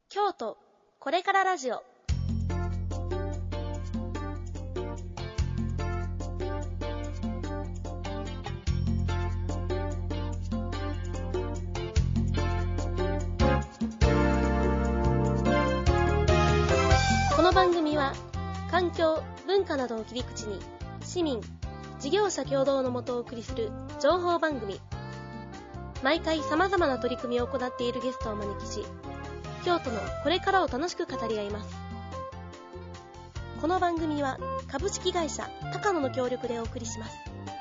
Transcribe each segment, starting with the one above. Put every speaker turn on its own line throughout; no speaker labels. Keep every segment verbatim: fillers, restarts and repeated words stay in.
京都これからラジオ。この番組は環境、文化などを切り口に市民、事業者共同のもとをお送りする情報番組。毎回様々な取り組みを行っているゲストをお招きし、京都のこれからを楽しく語り合います。この番組は株式会社高野の協力でお送りします。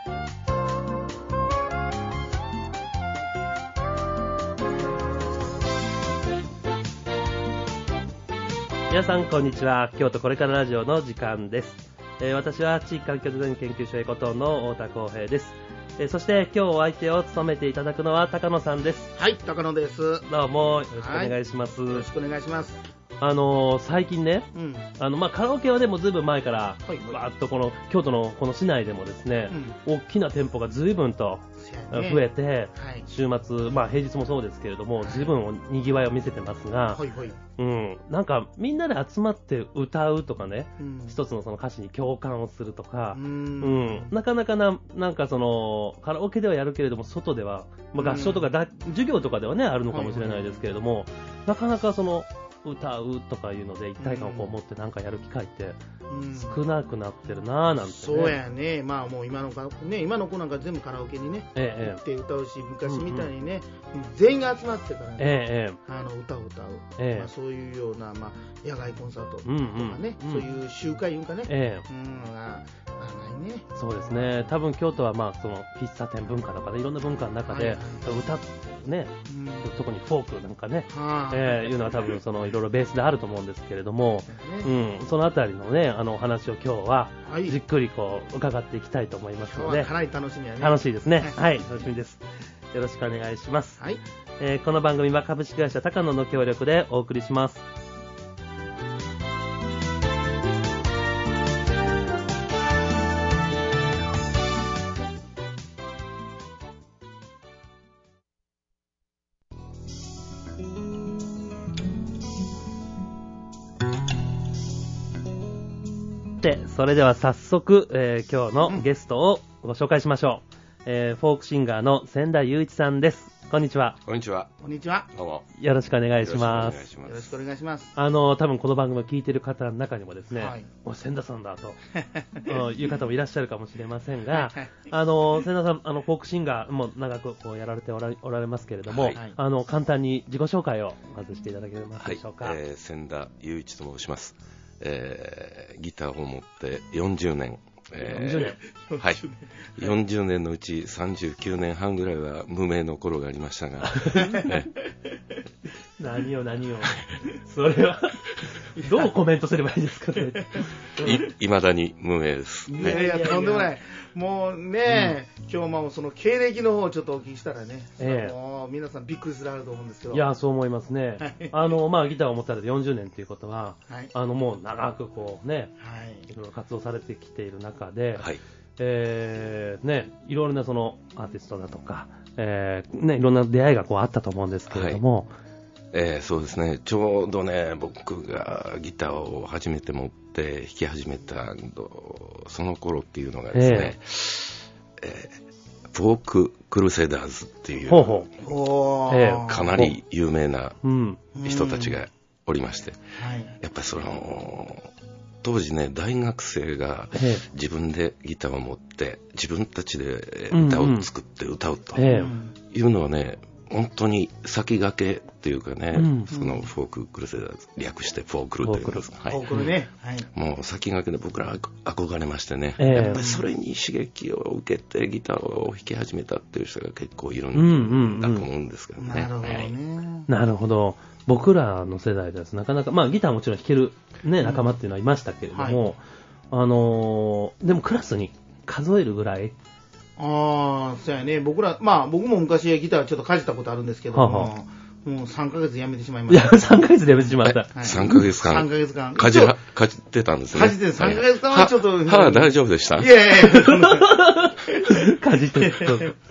皆さんこんにちは。京都これからラジオの時間です。えー、私は地域環境デザイン研究所エコトーンの太田光平です。えー、そして今日お相手を務めていただくのは高野さんです。
はい、高野です。
どうもよろしくお願いします。
はい、よろしくお願いします。
あのー、最近ね、
うん、
あのまあ、カラオケはでもずいぶん前から、はいはい、わーっとこの京都のこの市内でもですね、うん、大きな店舗がずいぶんと増えて、ね、はい、週末、まあ、平日もそうですけれども、ずいぶんにぎわいを見せてますが、はいはい、うん、なんかみんなで集まって歌うとかね、うん、一つのその歌詞に共感をするとか、うん、うん、なかなかな、なんかそのカラオケではやるけれども外では、まあ、合唱とかだ、うん、授業とかではねあるのかもしれないですけれども、はいはい、なかなかその歌うとかいうので一体感をこう持ってなんかやる機会って少なくなってるなぁなんて、ね、
そうやね。まあもう今のか、ね、今の子なんか全部カラオケにね、ええ、行って歌うし、昔みたいにね、うんうん、全員が集まってからね、ええ、あの歌を歌う、ええ、まあ、そういうような、まあ、野外コンサートとかね、うんうん、そういう集会いうかね、ええ、うん、ああないね。
そうですね。多分京都はまあその喫茶店文化とかでいろんな文化の中で、はいはい、歌ね、うん、特にフォークなんかね、えー、いうのは多分そのいろいろベースであると思うんですけれども、うん、そのあたりのねあのお話を今日はじっくりこう伺っていきたいと思いますので、
かなり楽しみやね。
楽しいですね。はい、楽しみです。よろしくお願いします。はい、えー、この番組は株式会社高野の協力でお送りします。それでは早速、えー、今日のゲストをご紹介しましょう、えー、フォークシンガーの千田雄一さんです。こんにちは。
こんにちは。
こんにちは。
どうも
よろしくお願いします。
よろしくお願いします。
あの多分この番組を聞いている方の中にもですね、はい、お千田さんだという方もいらっしゃるかもしれませんがあの千田さん、あのフォークシンガーも長くこうやられておら、おられますけれども、はい、あの簡単に自己紹介をまずしていただけますでしょうか。
はい、えー、千田雄一と申します。えー、ギターを持ってよんじゅうねん、えー、
よんじゅうねん、
はい、よんじゅうねんのうちさんじゅうきゅうねんはんぐらいは無名の頃がありましたが
何を何をそれはどうコメントすればいいですかね。
い, いまだに無名です。
いやいや、とんでもない。もうね、うん、今日もその経歴の方をちょっとお聞きしたらね、ええ、もう皆さんびっくりするあると思うんですけど。
いや、そう思いますね。あのまあギターを持たれてよんじゅうねんということは、はい、あのもう長くこうね、はい、いろいろ活動されてきている中で、はい、えー、ね、いろいろなそのアーティストだとか、えー、ね、いろんな出会いがこうあったと思うんですけれども。はい、
えー、そうですね。ちょうどね、僕がギターを初めて持って弾き始めたその頃っていうのがですね、えーえー、フォーククルセダーズっていうほうほう、えー、かなり有名な人たちがおりまして、うん、やっぱりその当時ね、大学生が自分でギターを持って自分たちで歌を作って歌うというのはね、本当に先駆けっていうかね、うん、そのフォーククルセダーズ、略してフォークルというんですが、はい、フォークルね、はい、もう先駆けで僕ら憧れましてね、えー、やっぱりそれに刺激を受けてギターを弾き始めたっていう人が結構いるんだと思うんですけどね。
なるほどね。
なるほど。僕らの世代です。なかなか、まあギターもちろん弾ける、ね、仲間っていうのはいましたけれども、はい、あのー、でもクラスに数えるぐらい、
ああ、そうやね。僕ら、まあ僕も昔ギターちょっとかじったことあるんですけども、ははもうさんかげつやめてしまいました。
いや、さんかげつでやめてしまった。
はい、さんかげつかん。
さんかげつかん。
かじ、かじってたんですね。
かじってさんかげつかんはちょっと。
歯は大丈夫でした？
いやいやいや。
かじってた。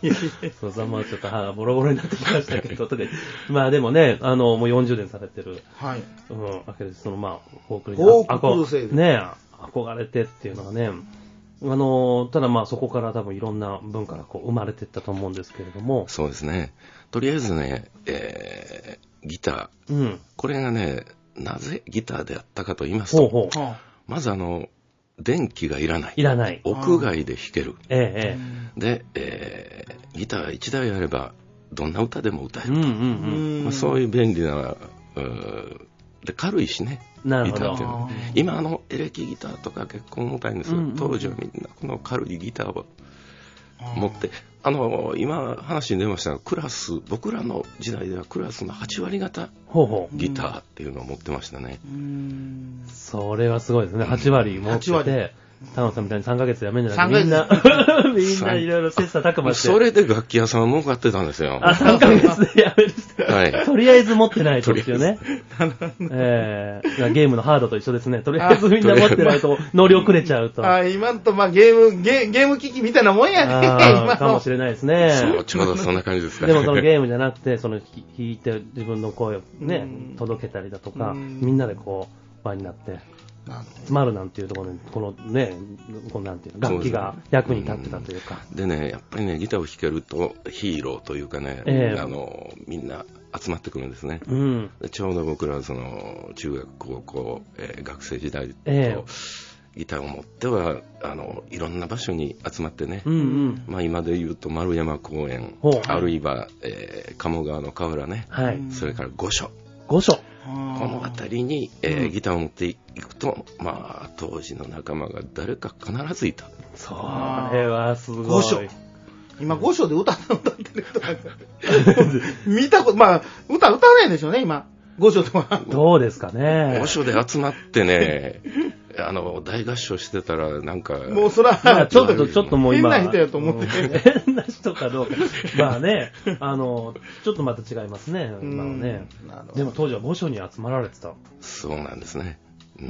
そうそう、まあちょっと歯がボロボロになってきましたけど、とかまあでもね、あの、もうよんじゅうねんされてる、はい。うん、わけです。そのまあ、フォークに、フォーククルセイド。ね、憧れてっていうのがね、あの、ただまあそこから多分いろんな文化がこう生まれていったと思うんですけれども。
そうですね。とりあえずね、えー、ギター、うん。これがね、なぜギターであったかと言いますと、ほうほう、まずあの、電気がいらない。
いらない。
屋外で弾ける。
ええ。
で、えー、ギターいちだいあれば、どんな歌でも歌えると。うんうんうんまあ、そういう便利な、で軽いしね。
なるほど。
ギターっていうのは今あのエレキギターとか結構重たいんですよ。うんうんうん、当時はみんなこの軽いギターを持って、あの今話に出ましたが、クラス、僕らの時代ではクラスのはちわり型ギターっていうのを持ってましたね。
うーん、それはすごいですね。はちわり持ってて、田野さんみたいにさんかげつで辞めるんじゃなくて、みんな、みんないろいろ切磋琢磨して。
それで楽器屋さんは儲かってたんですよ。
あ、さんかげつで辞める人。はい。とりあえず持ってないとですよね。えー、ゲームのハードと一緒ですね。とりあえずみんな持ってないと乗り遅れちゃうと。
あ、今んと、まあゲーム、ゲゲーム機器みたいなもんやね。
今かもしれないですね。
そう、ちょうどそんな感じですかね。
でもそのゲームじゃなくて、その弾いて自分の声をね、届けたりだとか、みんなでこう、輪になって、集まるなんていうところに、このね、このなんていう楽器が役に立ってたというか。
でね、やっぱりね、ギターを弾けるとヒーローというかね、えー、あの、みんな集まってくるんですね。うん、ちょうど僕らその、中学、高校、えー、学生時代と、えー、ギターを持っては、あの、いろんな場所に集まってね、うんうん、まあ今で言うと丸山公園、あるいは、えー、鴨川の河原ね、はい、それから御所。
御所。
この辺りに、えー、ギターを持っていくと、まあ、当時の仲間が誰か必ずいた。
それはすごい。御所。
今、御所で歌ってる人なんか、見たこと、まあ、歌歌わないんでしょうね、今。御所とは。
どうですかね。
御所で集まってね、あの、大合唱してたら、なんか。
もうそら、
まあ、ちょっと、ちょっともう今。
変な人やと思って。
変な人かどうか。まあね、あの、ちょっとまた違いますね。今はね。でも当時は御所に集まられてた。
そうなんですね。うん、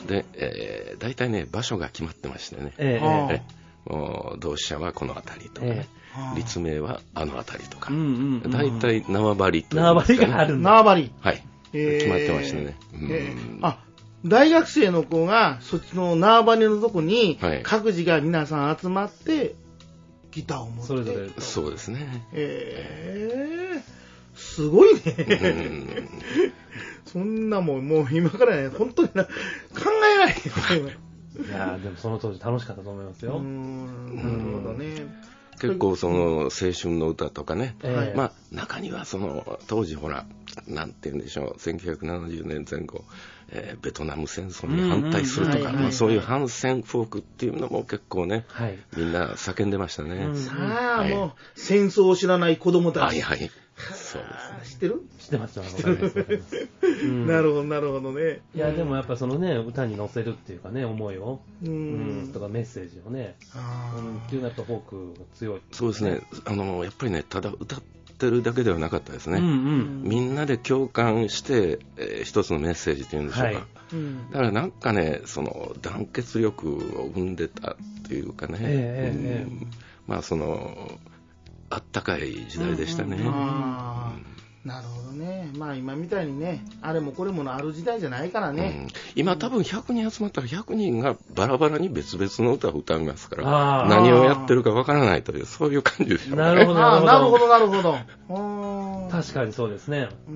で、えー、大体ね、場所が決まってましてね。えー、えー、もう同志社はこの辺りとかね。えー、立命はあの辺りとか。大体縄張りという、ね。
縄張りがあるんだ。
縄張り。
はい。えー、決まってましてね。
えー、あ、大学生の子がそっちの縄張りのとこに各自が皆さん集まってギターを持って、それぞれ
そうですね。
えー、すごいね。そんなもんもう今からね本当にな考えられない。
いやでもその当時楽しかったと思いますよ。うー
ん、なるほどね。
結構その青春の歌とかね、えー、まあ中にはその当時ほらなんて言うんでしょう、せんきゅうひゃくななじゅうねんぜん後、えー、ベトナム戦争に反対するとか、まあそういう反戦フォークっていうのも結構ね、はい、みんな叫んでましたね。
うん、さあ、はい、もう戦争を知らない子供たち。
はいはい。そうですね。
知ってる？
知ってます。
知ってる。なるほどなるほどね。
いやでもやっぱそのね歌に乗せるっていうかね思いを、うん、うん、とかメッセージをね、うん、っていうのはやっぱフォークが強い。
そうですね。あのやっぱりねただ歌ってるだけではなかったですね。うんうん、みんなで共感して、えー、一つのメッセージっていうんでしょうか。はい、だからなんかねその団結力を生んでたっていうかね。えーうんえー、まあそのあったかい時代でしたね。うんうん、
あなるほどね。まあ今みたいにね、あれもこれものある時代じゃないからね。うん、
今多分ひゃくにん集まったらひゃくにんがバラバラに別々の歌を歌いますから、何をやってるかわからないという、そういう感じでしょうね。
なるほど、な
るほど、なるほど。
確かにそうですね。うん。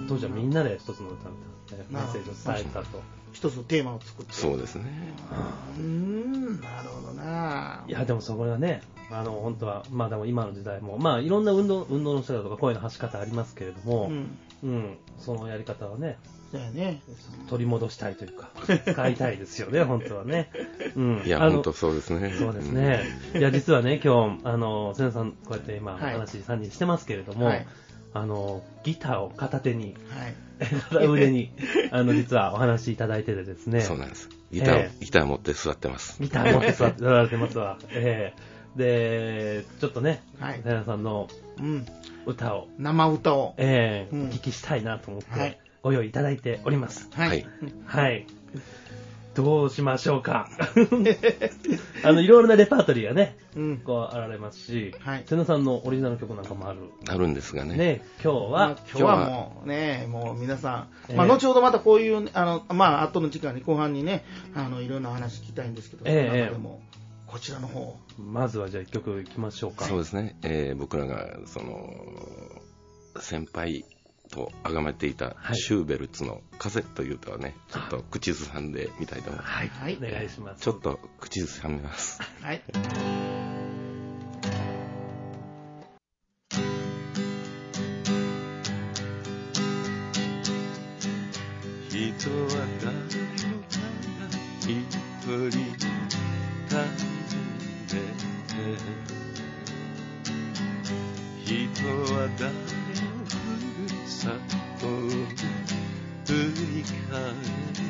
当時はみんなで一つの歌を歌って、メッセージを伝えたと。
一つのテーマを作って。
そうですね。
うーん、なるほどな。
いや、でもそこはね、あの、本当は、まあでも今の時代も、まあいろんな運動、運動の仕方とか声の発し方ありますけれども、うん、うん、そのやり方はね、
だよね、
取り戻したいというか、使いたいですよね、本当はね。
うん。いや、本当そうですね。
そうですね。うん、いや、実はね、今日、あの、瀬野さん、こうやって今、お話さんにんしてますけれども、はい、あの、ギターを片手に、はい、片腕に、あの、実はお話しいただいててですね。
そうなんです。ギター、えー、ギター持って座ってます。
ギター持って座ってられてますわ。えー、で、ちょっとね、はい、瀬野さんの歌を、
うん、生歌を、
えー、うん、お聞きしたいなと思って、はい、ご用意いただいております。
はい。
はい。 どうしましょうか。あの、いろいろなレパートリーがね、うん、こう、あられますし、はい、瀬野さんのオリジナル曲なんかもある。
あるんですがね。
ね、今日は、
今日はもうね、もう皆さん、まあ、後ほどまたこういう、あの、まあ、後の時間に後半にね、あの、いろんな話聞きたいんですけど、えー、その中でも、こちらの方。
まずはじゃあ一曲いきましょうか。
そうですね、えー、僕らが、その、先輩、と崇めていたシューベルツの風というとはね、ちょっと口ずさんでみたいと思います。
はい、はい、お願いします。
ちょっと口ずさみます。
はい。
人は誰もただ一人旅で人は誰さと振り返る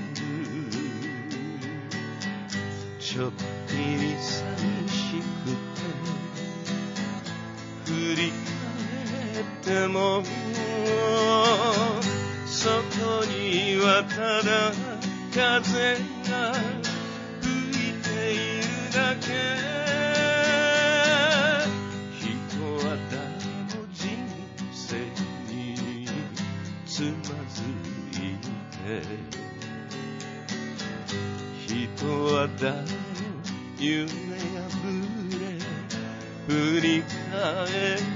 ちょっぴり寂しくて振り返ってもそこにはただ風が吹いているだけつまずいて人は誰も夢破れ振り返る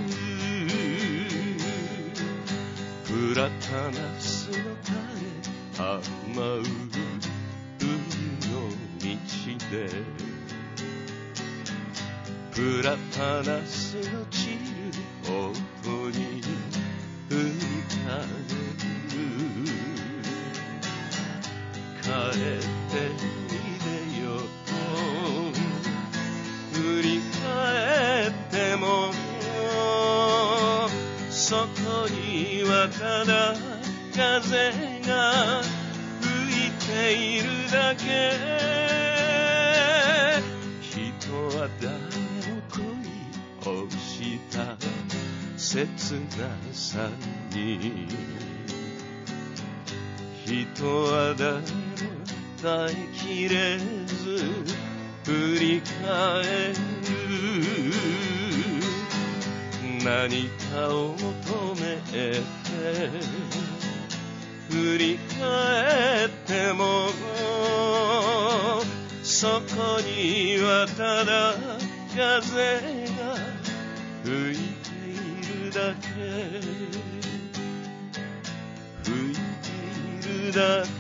プラタナスの垂れ舞う海の道でプラタナスの散る音に振り返る帰ってみれよ振り返ってもそこにはただ風が吹いているだけ人は誰も恋をした切なさに人は誰も耐えきれず振り返る何かを求めて振り返ってもそこにはただ風が吹いているだけ吹いているだけ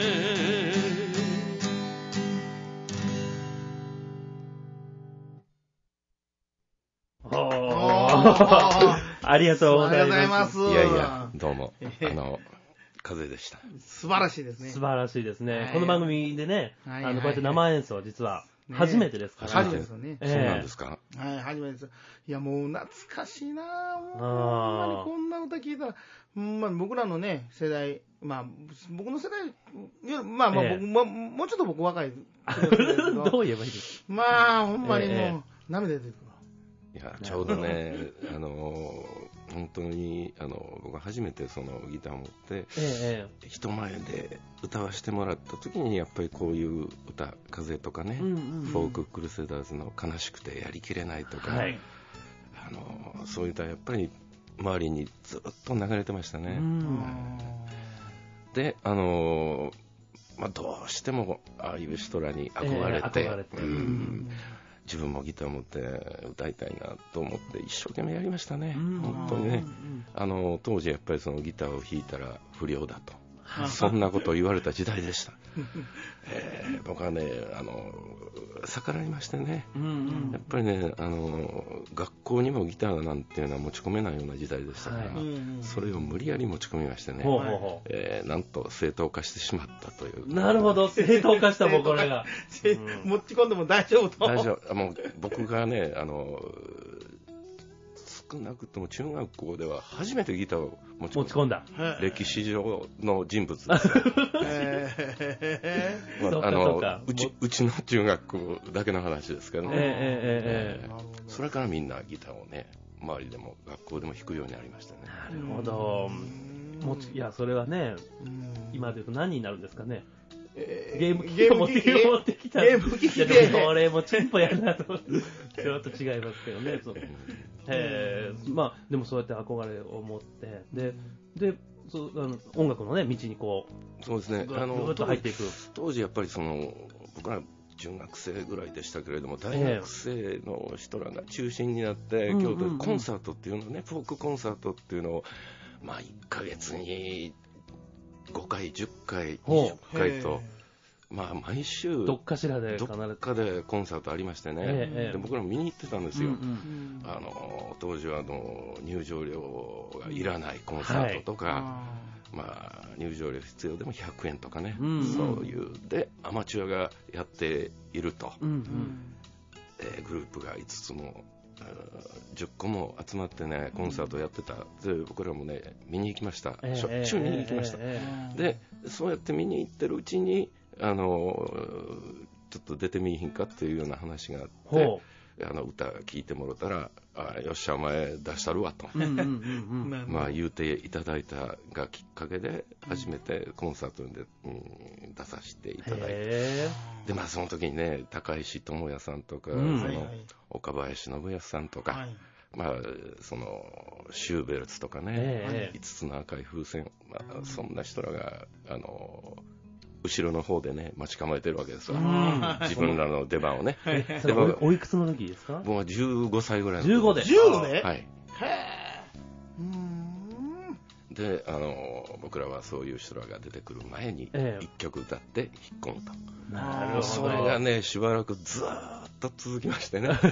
ありがとうございます。
いやいや、どうも、あの、風でした。
素晴らしいですね。
素晴らしいですね。はい、この番組でね、はい、あの、こうやって生演奏は実は初めてですからね。
初めてですよね。
そうなんですか。
はい、初めてです。いや、もう懐かしいなぁ。もう、ほんまにこんな歌聞いたら、まあ、僕らのね、世代、まあ、僕の世代、まあまあ、僕、ええ、も, もうちょっと僕若い。
どう言えばいいですか。
まあ、ほんまにもう、ええ、涙出てくる。
いや、ちょうどね、あの、本当に、あの、僕が初めてそのギターを持って、ええ、人前で歌わせてもらった時に、やっぱりこういう歌、風とかね、うんうんうん、フォーククルセダーズの悲しくてやりきれないとか、はい、あの、そういう歌やっぱり周りにずっと流れてましたね。うん、で、あの、まあ、どうしてもああいう人らに憧れて、えー憧れてうん、自分もギターを持って歌いたいなと思って一生懸命やりましたね、うん、本当にね、うん、あの当時やっぱりそのギターを弾いたら不良だとそんなことを言われた時代でした、えー、僕はねあの逆らいましてね、うんうん、やっぱりねあの学校にもギターなんていうのは持ち込めないような時代でしたから、はい、それを無理やり持ち込みましてね、ほうほうほう、えー、なんと正当化してしまったという。
なるほど、正当化したもんこれが、
うん、持ち込んでも大丈夫と。
大丈夫。もう僕がねあの少なくとも中学校では初めてギターを持ち込んだ歴史上の人物ですよ、まあ、あのうち、うちの中学校だけの話ですけどね、えーえーえー、それからみんなギターをね周りでも学校でも弾くようになりましたね。
なるほど。もちいやそれはね今で言うと何になるんですかね。 えー、ゲーム機器を持って持ってきた。ゲーム機器で。いや、これもチンポやるなと思って。ちょっと違いますけどね。そうへーまあ、でもそうやって憧れを持って、で、で、そうあの音楽のね、道にこう、
そうですね、あの、
ぐっと入っていく。
当時やっぱりその、僕ら中学生ぐらいでしたけれども、大学生の人らが中心になって、えー、京都でコンサートっていうのね、フォークコンサートっていうのを、まあ、いっかげつにごかい、じゅっかい、にじゅっかいと、まあ、毎週、
どっかしらで、
どっかでコンサートありましてね、えー、で僕らも見に行ってたんですよ。うんうん、あの当時はあの入場料がいらないコンサートとか、はいまあ、入場料必要でもひゃくえんとかね、うんうん、そういうでアマチュアがやっていると、うんうんえー、グループがいつつもじゅっこも集まってねコンサートやってたで僕らもね見に行きました、えー、しょっちゅう見に行きました、えー、でそうやって見に行ってるうちにあのちょっと出てみいひんかっていうような話があってあの歌聴いてもらったらあよっしゃお前出したるわとまあ言うていただいたがきっかけで初めてコンサートで、うん、出させていただいてでまあその時にね高石智也さんとか、うん、その岡林信康さんとか、はい、まあそのシューベルツとかね、いつつの赤い風船、まあ、そんな人らがあの後ろの方でね待ち構えてるわけですわ自分らの出番をね
でもおいくつの時ですか？
もうじゅうごさいぐらいの
じゅうごで
じゅうごで
はいへーうんであの僕らはそういう人らが出てくる前にいっきょく歌って引っ込むと、えー、なるほどそれがねしばらくずーっと続きましてねはい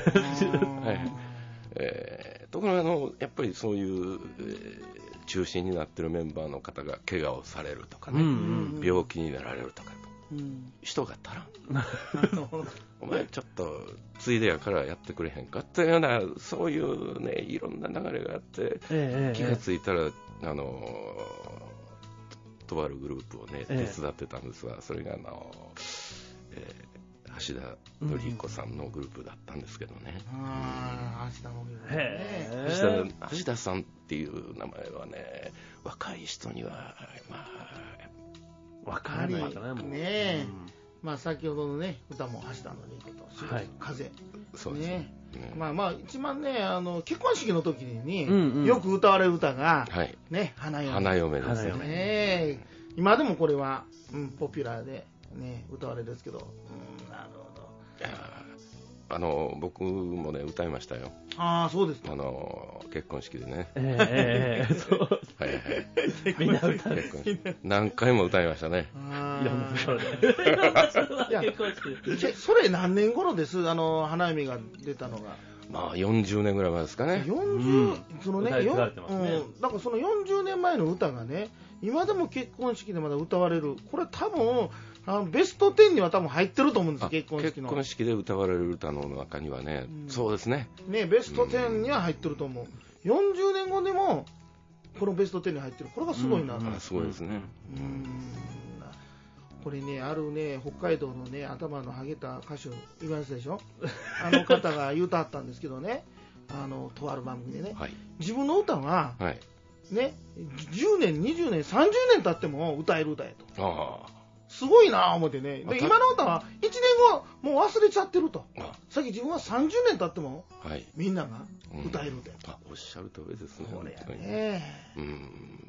えー、ところがあのやっぱりそういう、えー中心になってるメンバーの方が怪我をされるとかね、うんうん、病気になられるとかと、うん、人が足らんお前ちょっとついでやからやってくれへんかっていうようなそういうねいろんな流れがあって、ええ、気がついたら、ええ、あのとあるグループをね手伝ってたんですが、え、それがあの、えー橋田紀彦さんのグループだったんですけどね、うん、
あ橋田の
ね橋田、橋田さんっていう名前はね若い人にはまあ
分からないかなもうね、
うんまあ、先ほどのね歌も橋田の紀彦と、はい、風
そうですね、
ねまあまあ一番ねあの結婚式の時に、うんうん、よく歌われる歌が、はい、ね花嫁
花嫁ですね、
ね今でもこれは、うん、ポピュラーでね歌われるんですけど、うん、なるほどいや
あの僕もね歌いましたよ。
ああそうですか。
あの結婚式でね。
ええー、そう。
はいはい。
みんな歌
結婚式何回も歌いましたね。
いろんなところで。
いや結婚式。それ何年頃ですあの花嫁が出たのが。
まあよんじゅうねんぐらい前ですかね。
よんじゅう、うん、そのね、歌われてますね。うん、なんかそのよんじゅうねんまえの歌がね、今でも結婚式でまだ歌われる。これ多分あのベストじゅうには多分入ってると思うんです。結婚式の。
結婚式で歌われる歌の中にはね、うん、そうですね。
ねベストじゅうには入ってると思う。よんじゅうねんごでもこのベストじゅうに入ってる。これがすごいな。
うんうん、すごいですね。
うんこれね、あるね、北海道のね、頭のハゲた歌手いますでしょあの方が言うたはったんですけどね、あの、とある番組でね、はい、自分の歌は、はい、ね、じゅうねん、にじゅうねん、さんじゅうねん経っても歌える歌やと。あすごいなぁ思ってね。で、今の歌はいちねんごもう忘れちゃってると。さっき自分はさんじゅうねん経っても、はい、みんなが歌える歌やと、
うん。あ、おっしゃる通りですね。
これやね。
うん、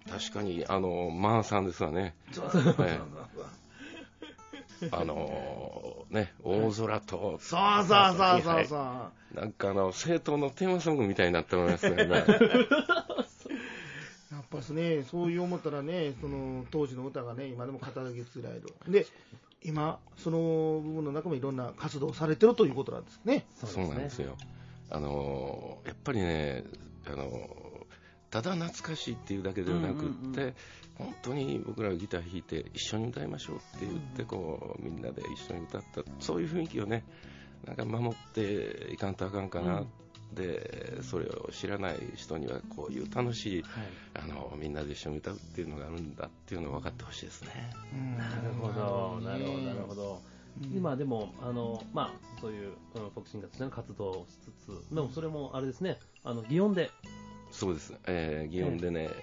確かに、あの、マーさんですわね。
そうそうそうそう。
あのー、ね、大空と、
そうそうそうそうそう。
なんかあの、政党のテーマソングみたいになっておりますよね。やっ
ぱりね、そういう思ったらね、その当時の歌がね、今でも肩書きつられる。で、今、その部分の中もいろんな活動をされてるということなんですね。
そうなんですよ。あのー、やっぱりね、あのー、ただ懐かしいっていうだけではなくって、うんうんうん、本当に僕らがギター弾いて一緒に歌いましょうって言ってこうみんなで一緒に歌ったそういう雰囲気をねなんか守っていかんとあかんかな、うん、でそれを知らない人にはこういう楽しい、はい、あのみんなで一緒に歌うっていうのがあるんだっていうのを分かってほしいですね、
うん、なるほどなるほどなるほど、うん、今でもあの、まあ、そういうフォークシンガーとしての活動をしつつでもそれもあれですねあの祇園で
そうです、えー、祇園でね、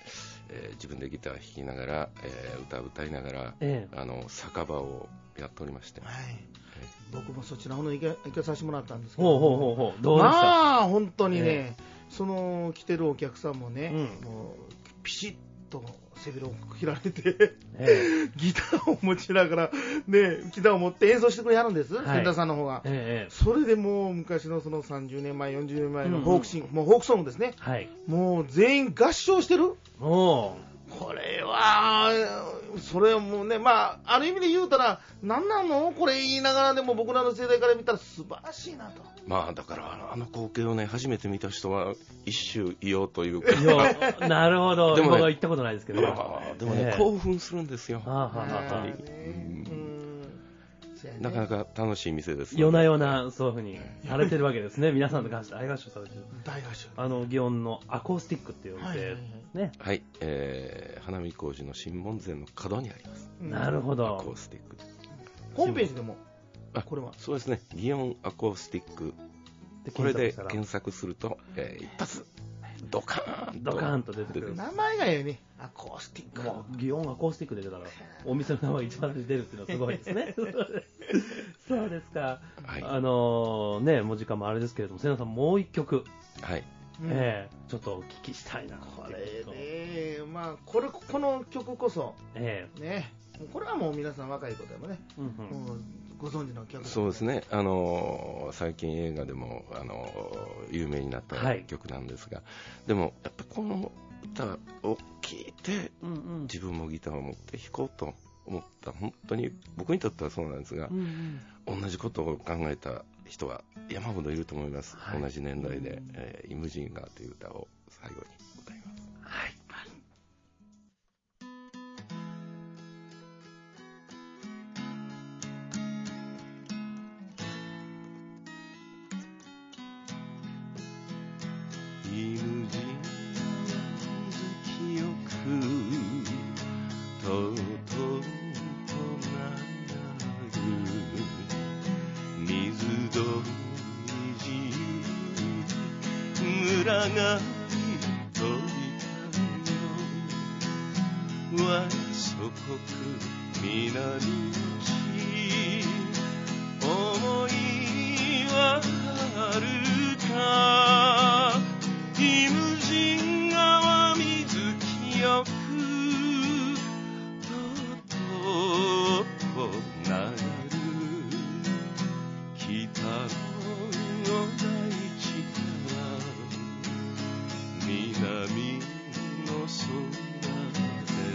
えー、自分でギター弾きながら、えー、歌を歌いながら、えー、あの酒場をやっておりまして、はいはい、
僕もそちらの方に行かさせてもらったんですけど、
ほうほうほうほう、どうでした？
まあ本当にね、えー、その来てるお客さんもね、うん、もうピシッと背広を着られて、えー、ギターを持ちながら、ね、ギターを持って演奏してくれはるんです、はい、センターさんの方が、えー、それでもう昔のそのさんじゅうねんまえよんじゅうねんまえのフォークシング、うんうん、もうフォークソングですね、はい、もう全員合唱してる。おこれはそれはもうね、まあある意味で言うたら何なのこれ言いながらでも僕らの世代から見たら素晴らしいなと。
まあだからあの光景をね初めて見た人は一周いようというか
なるほど。でも、ね、僕は行ったことないですけど、
まあ、でもね、えー、興奮するんですよ。はあはあはあ、ね、うんなかなか楽しい店です、ね。
夜な夜なそういう風にされてるわけですね。皆さんの合唱、大合唱されてる。
大合唱。
あの祇園のアコースティックっていうお店ですね。
はい、はい、えー、花見小路の新門前の角にあります。
なるほど。
アコースティック。
ホームページでもこれは
そうですね。祇園アコースティック。これで検索すると、えー、一発ドカーン
とドカーンと出てくる。
名前がええね。アコースティック。
もう祇園アコースティックで出たらお店の名前が一番出るっていうのはすごいですね。そうですか。はい、あのー、ね、もう時間もあれですけれども、瀬名さんもう一曲。はい。えー、ちょっとお聞きしたいな。
これね、まあこれこの曲こそ、えー、ね、これはもう皆さん若い子でもね、うんうん、もうご存知の曲。
そうですね。あのー、最近映画でもあのー、有名になった曲なんですが、はい、でもやっぱこの歌を聴いて、うんうん、自分もギターを持って弾こうと思った本当に僕にとってはそうなんですが、うんうん、同じことを考えた人は山ほどいると思います、はい、同じ年代で、えー、イムジンガーという歌を最後に歌います。はい、イムジンガー記憶とうとうとなる水鳥じ群がり飛び交う我祖国南の地思いはあるかイムジン川水清くととと流る北の大地から南の空で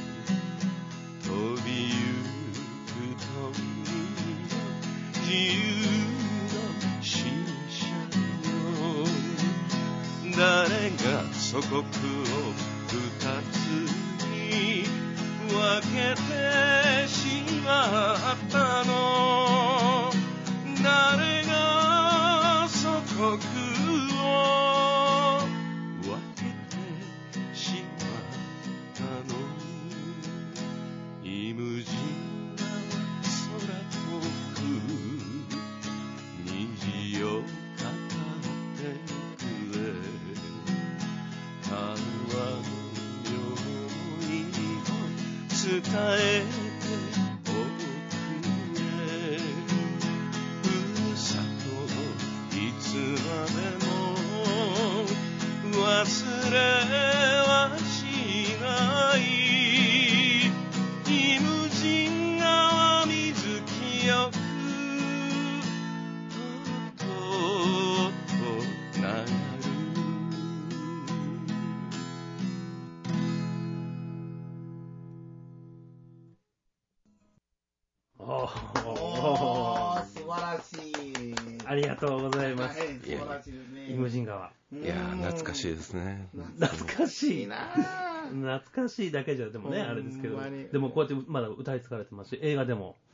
飛びゆく鳥の自由の使者よ誰が祖国を二つに分けてしまったの誰が祖国を分けてしまったのイムジンが空遠く虹を語ってくれ川のように伝えておくれふるさといつまでも忘れはしないイムジン川水清くととと流る
おー素晴らしい。
ありがとうございます。
はい、素晴らしいですね。
イムジン川。
いやー懐かしいですね。
懐かしいな。懐かしいだけじゃでもねあれですけど、でもこうやってまだ歌い継がれてますし、映画でも、うん、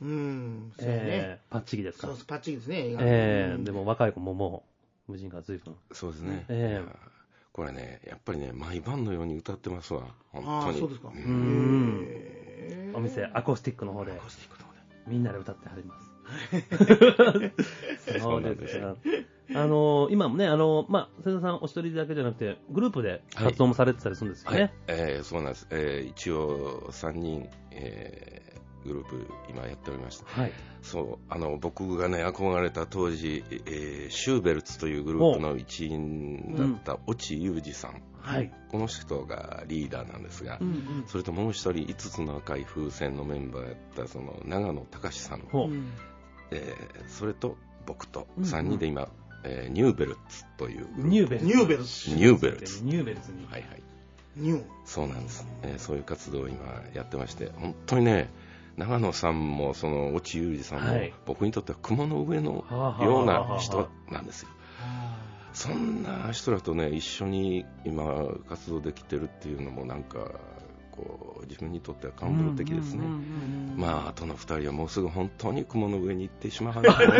そうね、えー、パッチギですか。
そうパッチギですね。映画。
えー、でも若い子ももうイムジン川随分。
そうですね。えー、これねやっぱりね毎晩のように歌ってますわ。本当に。
あ、そうですか。う
ん。お店アコースティックの方でみんなで歌ってはります。 そうですか。あのー、今もね、あのー、まあ、千田さんお一人だけじゃなくて、グループで活動もされてたりするんですよね。
はいはい、えー、そうなんです。えー、一応さんにん、えー、グループ今やっておりました。はい。そう、あの、僕がね、憧れた当時、えー、シューベルツというグループの一員だった越智裕二さん。はい、この人がリーダーなんですが、うんうん、それともう一人いつつの赤い風船のメンバーやったその長野隆さん、うん、えー、それと僕とさんにんで今、うんうん、えー、ニューベルツという
ニューベルツ
ニューベルツ
ニューベルツ
ニューベルツに
はいはい
ニュー
そうなんです、えー、そういう活動を今やってまして、本当にね、長野さんもその越智裕二さんも、はい、僕にとっては雲の上のような人なんですよ。そんな人らとね一緒に今活動できてるっていうのもなんかこう自分にとっては感動的ですね。まああとのふたりはもうすぐ本当に雲の上に行ってしまうんです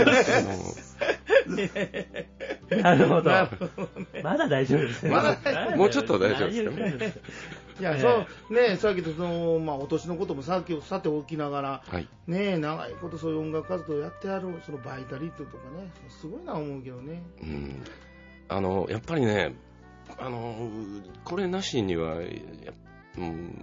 けどもなるほど、まだ大丈夫ですね。
まだもうちょっと大丈夫ですかね。
いや、そうね、さっきとその、まあ、お年のこともさっきさておきながら、はい、ね、長いことそういう音楽活動をやってあるそのバイタリティとかね、すごいな思うけどね。うん、
あのやっぱりね、あのこれなしにはや、うん、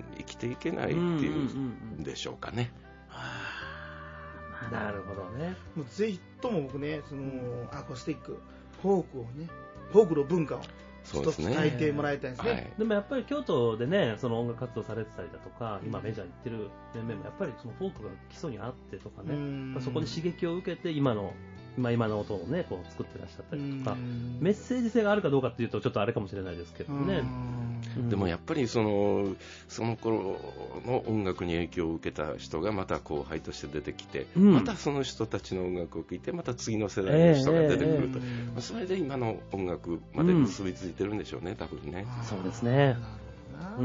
生きていけないっていうんでしょうかね。
はあ、なるほどね。
もうぜひとも僕ね、そのアコースティックフォークをね、フォークの文化を一つ伝えてもらいたいですね。はい、
でもやっぱり京都でね、その音楽活動されてたりだとか、今メジャー行ってる面々もやっぱりそのフォークが基礎にあってとかね、まあ、そこで刺激を受けて今の今今の音をねこう作ってらっしゃったりとか、メッセージ性があるかどうかっていうとちょっとあれかもしれないですけどね。
うん、でもやっぱりそのその頃の音楽に影響を受けた人がまた後輩として出てきて、うん、またその人たちの音楽を聴いてまた次の世代の人が出てくると、えーえー、それで今の音楽まで結びついてるんでしょうね、うん、多分ね。
そうですね。うん。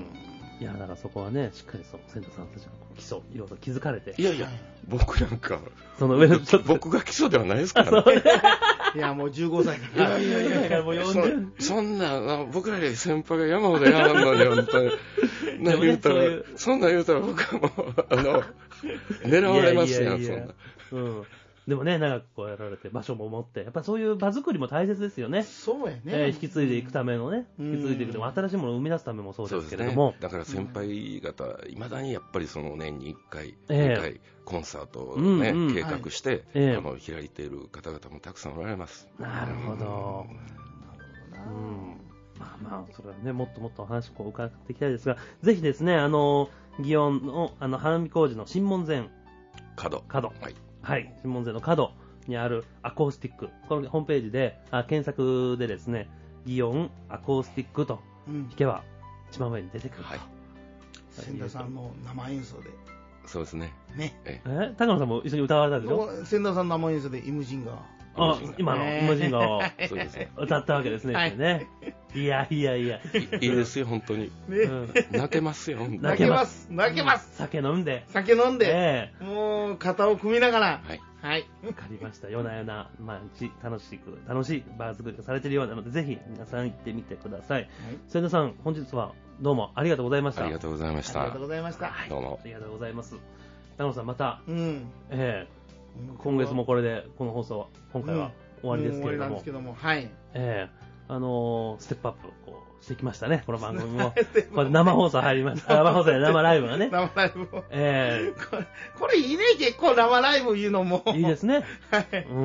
いやだからそこはねしっかりそう千田さんたちの基礎いろいろ気づかれて、
いやいや僕なんか
その上のちょっと
僕が基礎ではないですからね。
いやもうじゅうごさいから
いやいやいやもうよんじゅう
そ, そんな僕らより先輩が山ほどやらんのに本当に何言うたらそんな言うたら僕はもうあの狙われますよ。そんな、
うん、でもね長くこうやられて場所も持ってやっぱそういう場作りも大切ですよね。
そうやね、
えー、引き継いでいくためのね、引き継いでいくでも新しいものを生み出すためもそうですけれども、
ね、だから先輩方いまだにやっぱりその年にいっかい、えー、にかいコンサートを、ねうんうん、計画して、はい、あの開いている方々もたくさんおられます。
なるほど、うん、まあまあそれはねもっともっとお話を伺っていきたいですが、ぜひですねあの祇園のあの花見小路の新門前
角
角
はい、
はい、新門前の角にあるアコースティック、このホームページであ検索でですね祇園アコースティックと弾けば一番上に出てくると、はい、
千田さんの生演奏で
そうですね。
ね
ええ高野さんも一緒に歌われたでしょ。
千田さんの生演奏でイムジンガー、
あ今のイムジンガーを歌ったわけですね。はい、ねいやいやいや
いいですよ本当に、ねうん、泣けますよ。
泣けます泣けます、
うん、酒飲んで
酒飲んで、えー、もう肩を組みながら、はいはい、
わかりました。夜な夜な毎日楽しく楽しいバー作りがされているようなのでぜひ皆さん行ってみてください。千田、はい、さん本日はどうもありがとうございました。
ありがとうございました。
ありがとうございました。
はい、
どうも
ありがとうございます。高野さんまた、
うん
えー、今月もこれでこの放送は今回は終わりですけれども、うん、終わりなん
ですけども、はい、
えー、あのー、ステップアップこうしてきましたねこの番組も。これ生放送入りました。生放送や生ライブがね。
生ライブも。
え
ー、これこれいいね結構生ライブ言うのも
いいですね。はい。うん。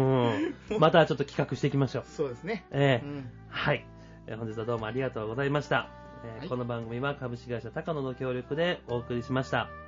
またちょっと企画していきましょう。
そうですね。
えー、うん、はい。本日はどうもありがとうございました。えーはい、この番組は株式会社高野の協力でお送りしました。